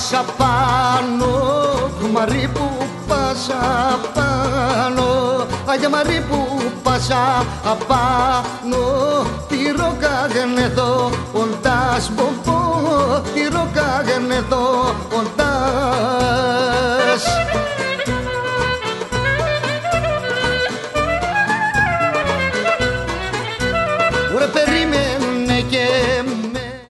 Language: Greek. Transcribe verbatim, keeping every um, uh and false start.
πάσα πάνω, Μαρή που πάσα πάνω, Αγια Μαρή που πάσα απάνω, τη ροκάγνε το οντάς πομπό, τη ροκάγνε το οντάς